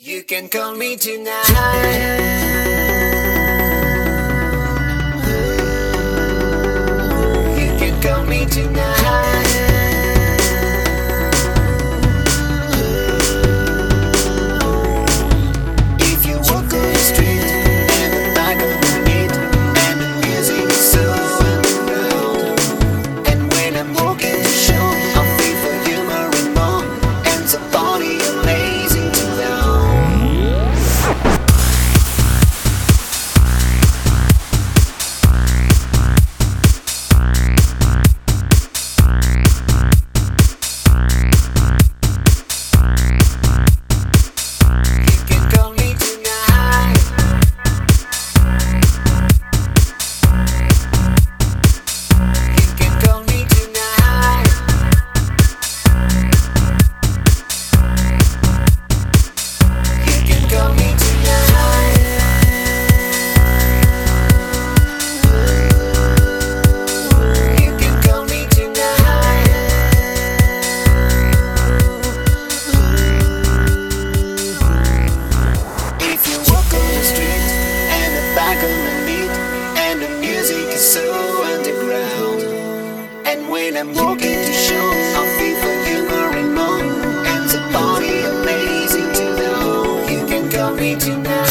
You can call me tonight. You can call me tonight. If you walk on the street and the back of the beat and the music is so underground, and when I'm walking the show, I feel for humor and more, and the body amazing to know. So underground, and when I'm walking to show, I feel for humor and more, and the body amazing to know. You can call me tonight.